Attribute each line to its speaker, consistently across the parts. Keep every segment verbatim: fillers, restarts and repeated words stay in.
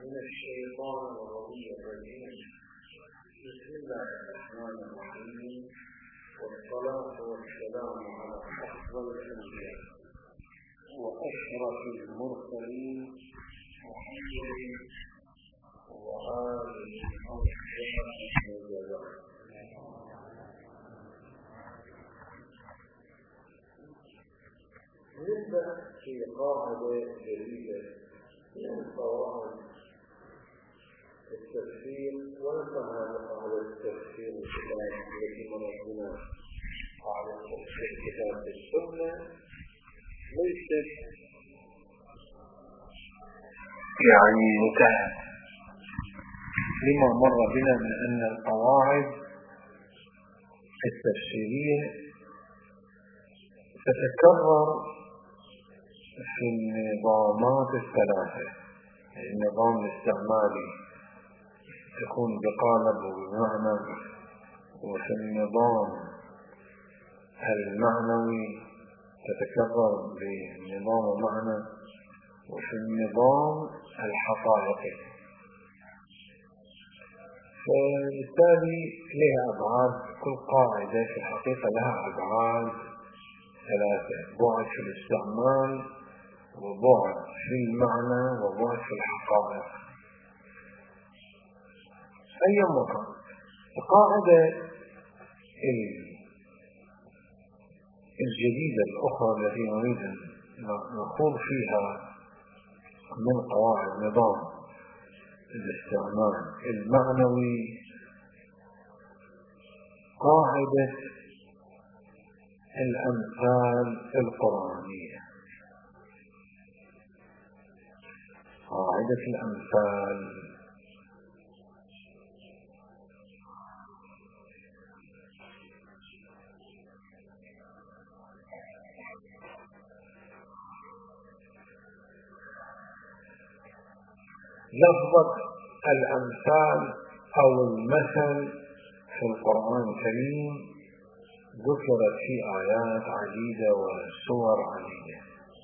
Speaker 1: من الشيطان الرجيم. بسم الله الرحمن الرحيم، والصلاة والسلام على أفضل الأنبياء وأشرف المرسلين محمد وآله وصحبه وسلم. نبدأ في قاعدة جديدة من قواعد التفسير، ونفهم قاعدة التفسير الكتاب التي مرتنا قاعدة تفسير كتاب السنة ليست يعني انتهت لما مر بنا من أن القواعد التفسيرية تتكرر في النظامات الثلاثة. النظام الاستعمالي يكون بقالب وبمعنى، وفي النظام المعنوي تتكرر بنظام ومعنى، وفي النظام الحقائقي. فبالتالي لها أبعاد، كل قاعدة في الحقيقة لها أبعاد ثلاثة: بعد في الاستعمال، وبعد في المعنى، وبعد في الحقائق. أي مكان القاعدة الجديدة الأخرى التي نريد أن نخوض فيها من قواعد نظام الاستعمال المعنوي قاعدة الأمثال القرآنية. قاعدة الأمثال لفظة الأمثال أو المثل في القرآن الكريم ذكرت في آيات عديدة وسور عديدة.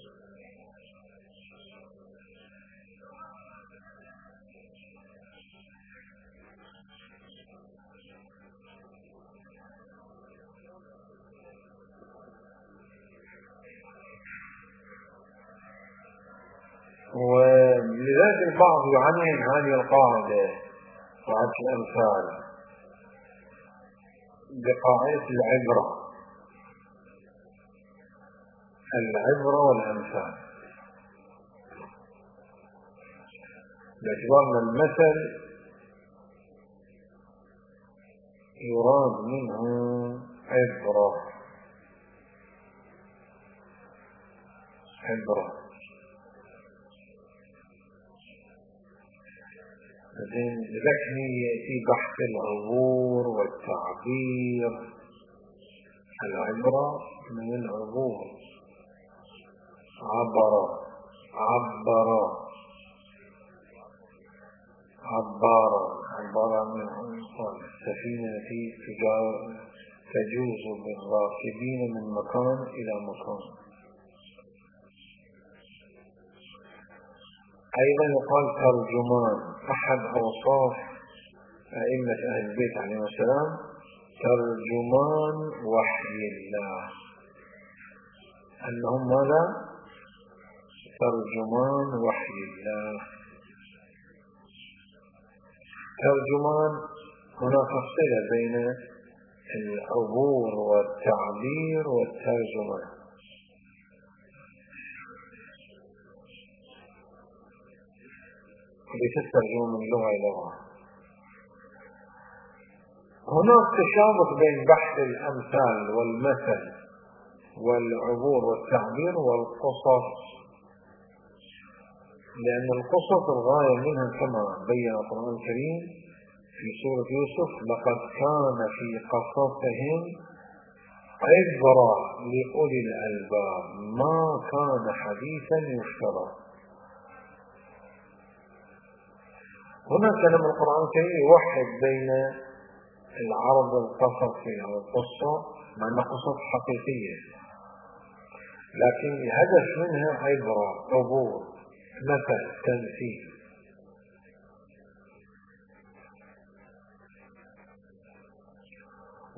Speaker 1: ولذلك البعض يعنين هذه القاعدة قاعدة الأمثال بقاعدة العبرة العبرة والأمثال، باعتبار أن المثل يراد منه عبرة عبرة لكن يأتي بحث العبور والتعبير. العبرة من العبور، عبر عبر عبر عبر من السفينة التي تجوز بالراكبين من مكان إلى مكان. أيضا يقال ترجمان. أحد أوصاف أئمة أهل البيت عليهم السلام ترجمان وحي الله، أنهم ماذا؟ ترجمان وحي الله. ترجمان، هناك صلة بين العبور والتعبير والترجمان. لتترجم من لغة إلى لغة. هناك تشابه بين بحث الأمثال والمثل والعبور والتعبير والقصص، لأن القصص الغاية منها كما بين القرآن الكريم في سورة يوسف: لقد كان في قصصهم عبرة لأولي الألباب ما كان حديثا يفترى. هنا كلام القرآن الكريم يوحد بين العرض القصصي أو القصة، مع أنها قصص حقيقية، لكن الهدف منها عبرة، عبور، مثل، تمثيل.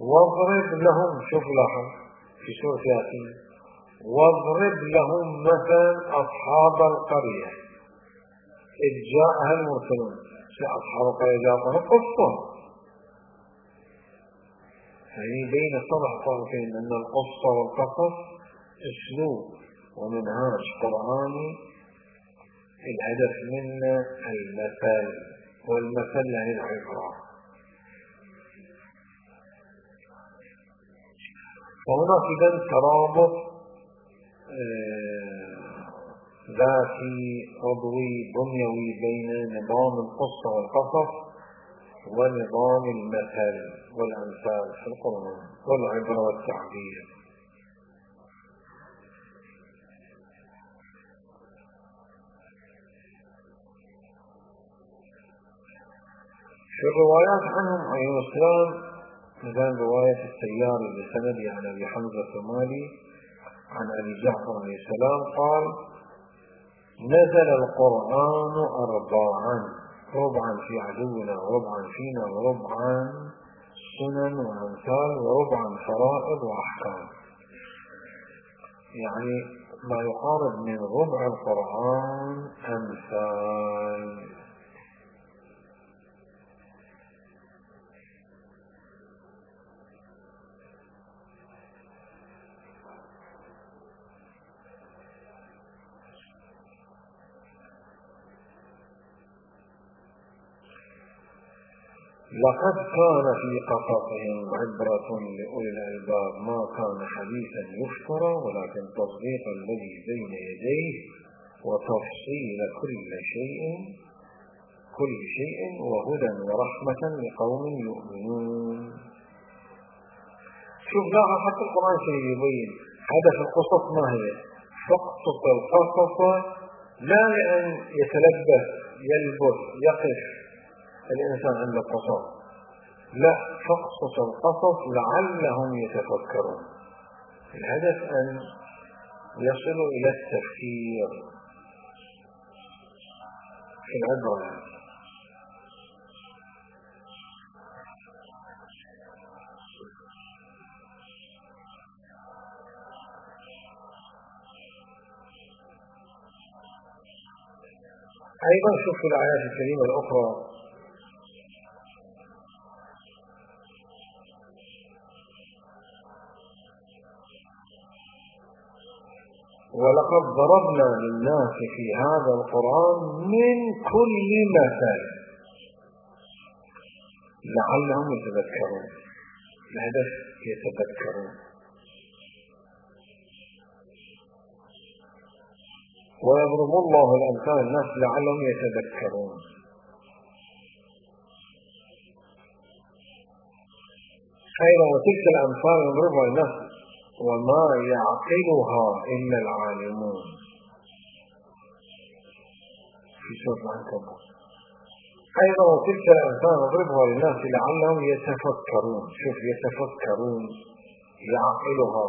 Speaker 1: واضرب لهم، شوف لاحظ في سورة ياسين، واضرب لهم مثلا أصحاب القرية إذ جاءها المرسلون. في أصحاب القرية جاءها قصة، يعني بين صنع طرفين أن القصة والقصص أسلوب ومنهاج قرآني، الهدف منه المثل، والمثل يعني العبرة. وهناك إذا ترابط ذاتي عضوي بنيوي بين نظام القصة والقصص ونظام المثل والأمثال في القرآن والعبرة والتعبير. في الروايات عنهم عليه السلام مثلا رواية السياري بسند عن أبي حمزة الصومالي عن أبي جعفر عليه السلام قال: نزل القرآن أرباعا، ربعا في عدونا وربعا فينا وربعا سنن وأمثال وربعا فرائض وأحكام. يعني ما يقارب من ربع القرآن أمثال. لقد كان في قصصهم عبرة لأولي الألباب ما كان حديثا يفترى ولكن تصديق الذي بين يديه وتفصيل كل شيء كل شيء وهدى ورحمة لقوم يؤمنون. شوف لاحظ حتى القرآن الكريم يبين هدف القصص ما هي؟ فاقصص القصص لا لأن يتلبس يلبس يقف الإنسان عند القصص، لا، فاقصص القصص لعلهم يتفكرون. الهدف أن يصلوا إلى التفكير في العبرة. أيضا شوف في الآيات الكريمة الأخرى ولقد ضربنا للناس في هذا القرآن من كل مثل لعلهم يتذكرون. الهدف يتذكرون. ويضرب الله الأمثال للناس لعلهم يتذكرون. خيرا وتلك الأمثال يضربها للناس وما يعقلها إلا العالمون في سورة العنكبوت. أيضا وتلك الأمثال نضربها للناس لعلهم يتفكرون. شوف يتفكرون، يعقلها،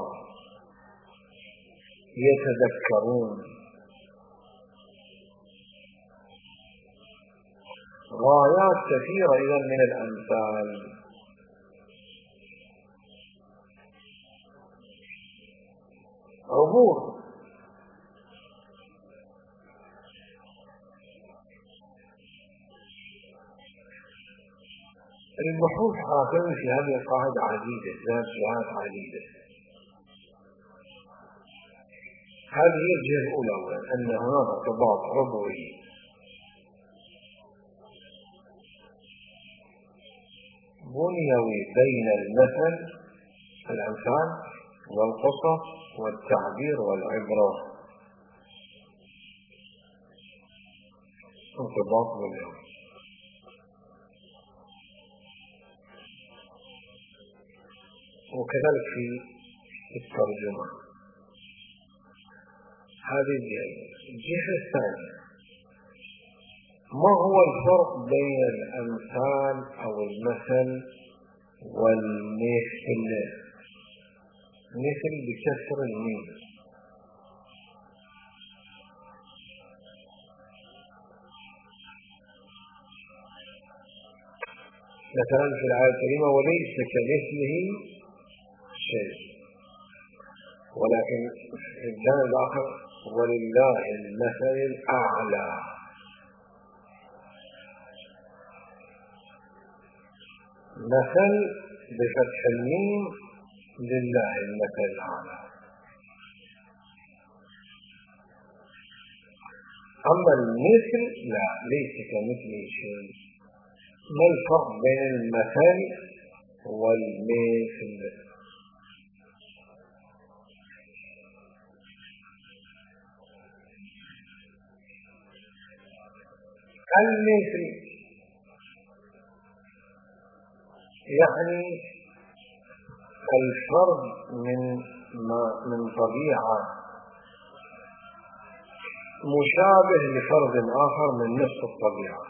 Speaker 1: يتذكرون. غايات كثيرة إذا من الأمثال. عبور البحوث حاكم في هذه القاعدة عديدة، ذات جهات عديدة. هذه هي الجهة الأولى، أن هناك ارتباط عضوي بنيوي بين المثل الأمثال والقصص والتعبير والعبرة. ارتباط بنيوي. وكذلك في الترجمة. هذه الجهة. الجهة الثانية، ما هو الفرق بين الأمثال أو المثل والمثل؟ مثل بكسر الميم. مثلا في الآية الكريمة وليس كمثله شيء، ولكن في الجانب الآخر ولله المثل الأعلى. مثل بفتح الميم لله المثل الأعلى. أما المثل لا، ليس كمثله شيء. ما الفرق بين المثل والمثل؟ المثل يعني الفرد من ما من طبيعة مشابه لفرد آخر من نفس الطبيعة،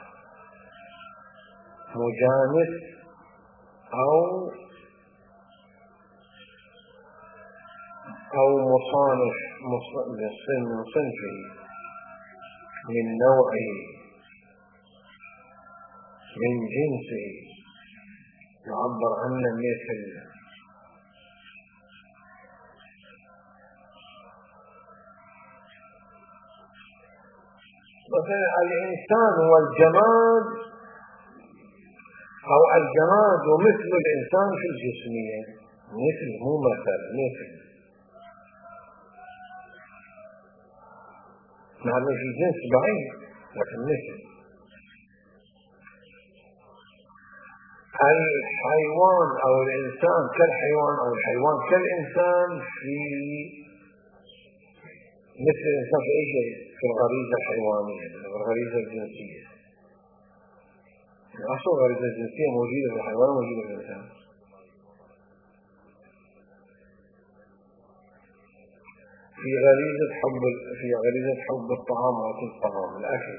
Speaker 1: مجانس أو أو مصانف من صنفه من نوعه من جنسه يعبر عنه مثل. مثلا الإنسان والجماد أو الجماد ومثل الإنسان في الجسمية، مثل مو مثل، مثل نعم في جنس بعيد لكن مثل. الحيوان أو الإنسان كالحيوان أو الحيوان كالإنسان في مثل الإنسان في أي شيء، في الغريزة الحيوانية، الغريزة الجنسية. أصل الغريزة الجنسية موجودة في الحيوان موجودة في الإنسان. في غريزة حب في غريزة حب الطعام وأكل الطعام، الأكل.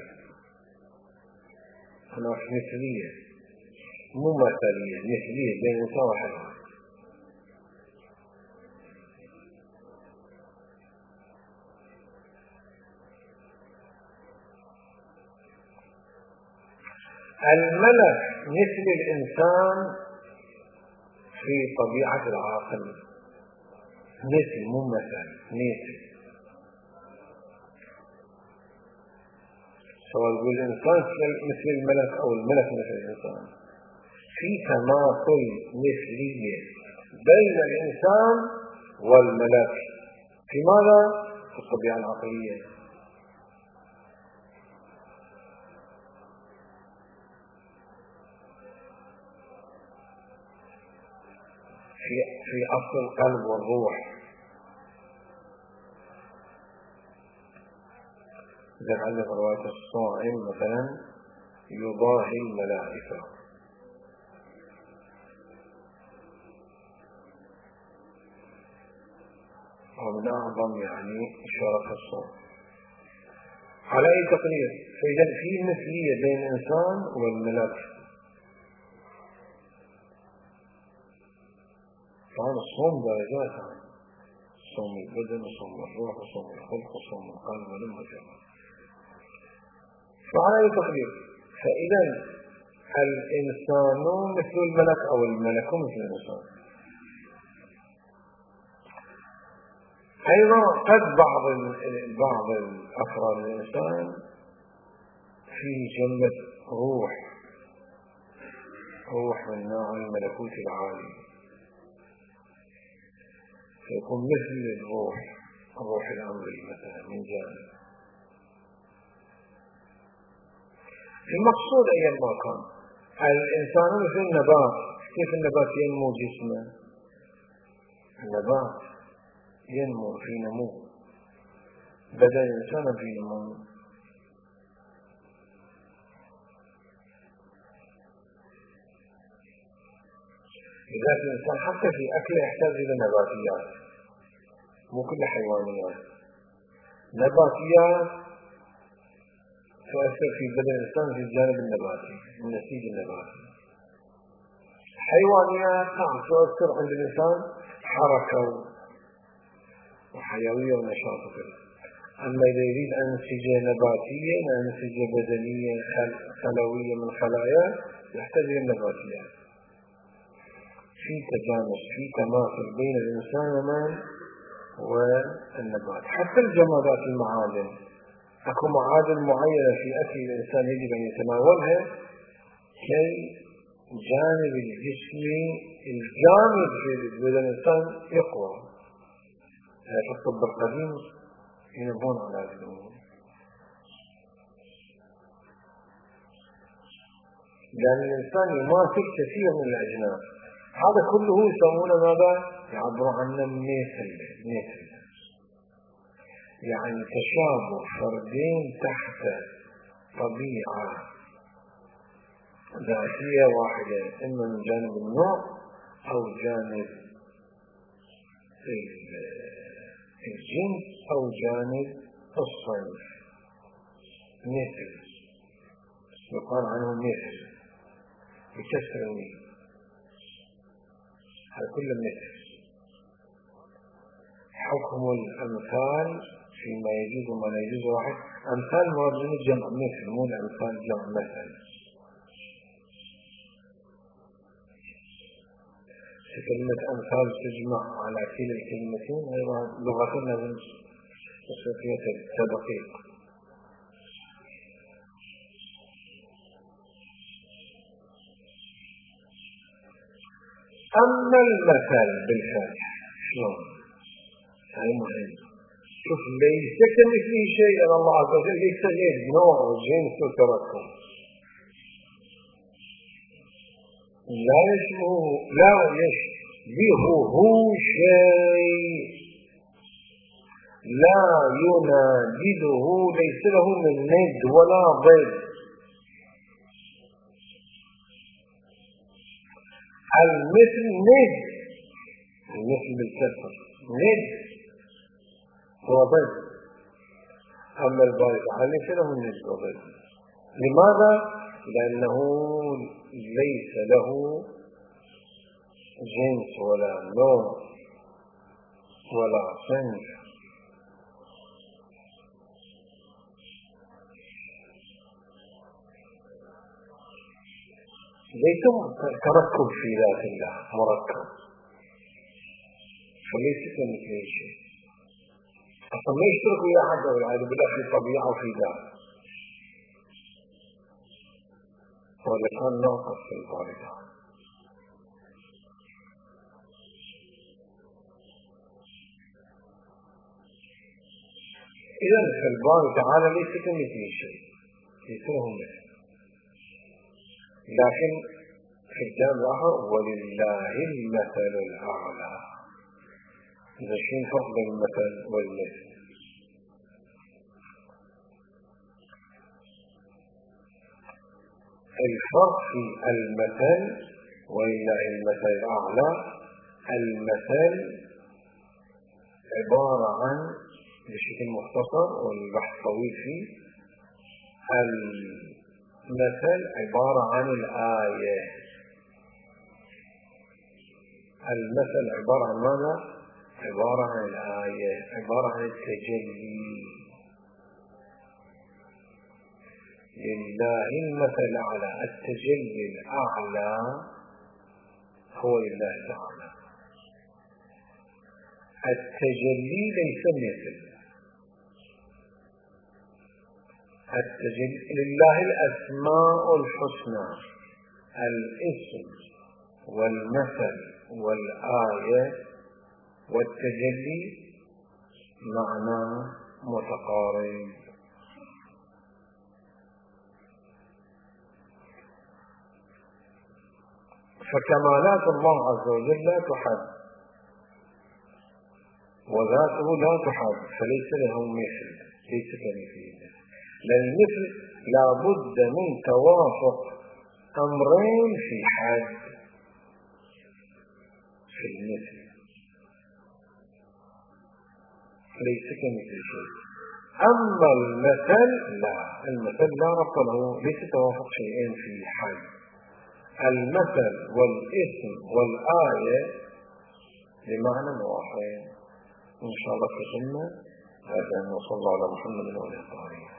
Speaker 1: هناك مثلية مو مثلية، مثلية بين الإنسان والحيوان. الملك مثل الإنسان في طبيعة العاقل، مثل مو مثل، مثل. سواء يقول الإنسان مثل الملك أو الملك مثل الإنسان، في تماثل مثلية بين الإنسان والملك. في ماذا؟ في الطبيعة العقلية. في في أصل القلب والروح. إذا عندنا رواية الصائم مثلا يضاهي الملائكة، ومن أعظم يعني شرف الصوم على أي تقدير. فإذا في مثلية بين الإنسان والملك. طبعا الصوم درجات، صوم البدن وصوم الروح وصوم الخلق وصوم القلب ولما جمع. فعلى أي تقدير. فإذا الإنسان مثل الملك أو الملك مثل الإنسان. أيضا قد بعض بعض الأفراد الإنسان في جنة روح روح من نوع الملكوت العالي، فيكون مثل الروح الروح الأمري مثلا من جانب. المقصود أيا ما كان الإنسان مثل النبات. كيف النبات ينمو جسمه؟ النبات ينمو في نمو، بدأ الإنسان في نمو. لذلك الإنسان حتى في أكله يحتاج إلى نباتيات، مو كل حيوانيات. نباتيات تؤثر في بدن الإنسان في الجانب النباتي، النسيج النباتي. حيوانيات تؤثر عند الإنسان حركة وحيوية ونشاط وكذا. أما إذا يريد أنسجة نباتية أنسجة بدنية خلوية من خلايا يحتاج إلى النباتيات. في تجانس في تماثل بين الإنسان والنبات. حتى الجمادات المعادن أكو معادن معينة في أكل الإنسان يجب أن يتناولها كي جانب الجسم الجامد في بدن الإنسان يقوى. في الطب القديم ينبون على هذه الأمور، لأن الإنسان يماثل كثير من الأجناس. هذا كله يسمونه ماذا؟ يعبر عنه مثل مثل يعني تشابه فردين تحت طبيعة ذاتية واحدة، إما من جانب النوع أو جانب الجنس أو جانب الصنف. مثل يقال عنه مثل بكسر الميم، هذا كله مثل. حكم الأمثال فيما يجوز وما لا يجوز واحد. أمثال مرجم الجمع مثل، مو الأمثال جمع مثل. كلمة أمثال تجمع على كلا الكلمتين، أيضا لغتنا لازم تصفية التدقيق. أما المثل بالفعل شلون؟ هذا مهم. شوف ليس كمثله شيء، أن الله عز وجل ليس غير نوع وجنس وتركب، لا يشبه لا يشبهه شيء، لا ينادده، ليس له من ند ولا ضد. المثل ند، المثل بالكسر ند هو ضد. أما الباري تعالى ليس له من ند وضد. لماذا؟ لأنه ليس له جنس ولا نوع ولا صنف. ليس تركب في ذات الله، مركب، فليس كمثله شيء. أصلا ما يشترك ويا أحد والعياذ بالله في الطبيعة وفي ذات، ولا كان ناقص في الباري تعالى. إذا فالباري تعالى ليس كمثله شيء، ليس له مثل. لكن في الجانب الآخر ولله المثل الأعلى. إذا شين فرق بين المثل والمثل؟ الفرق في المثل ولله المثل الأعلى. المثل عبارة عن بشكل مختصر والبحث طويل فيه، المثل عبارة عن الآية. المثل عبارة عن ماذا؟ عبارة عن الآية، عبارة عن التجلي. لله المثل الأعلى، التجلي الأعلى هو لله تعالى. التجلي ليس مثل. التجلي لله الأسماء الحسنى، الاسم والمثل والآية والتجلي معنى متقارب. فكمالات الله عز وجل لا تحد وذاته لا تحد، فليس له مثل، ليس كمثله. لأن المثل لا بد من توافق أمرين في حد في المثل، ليس كمثل شيء. أما المثل لا، المثل لا ربط له، ليس توافق شيئين في حد. المثل والاسم والآية بمعنى واحد. إن شاء الله فهمنا هذا وصلى الله على محمد وعلى آله وصحبه.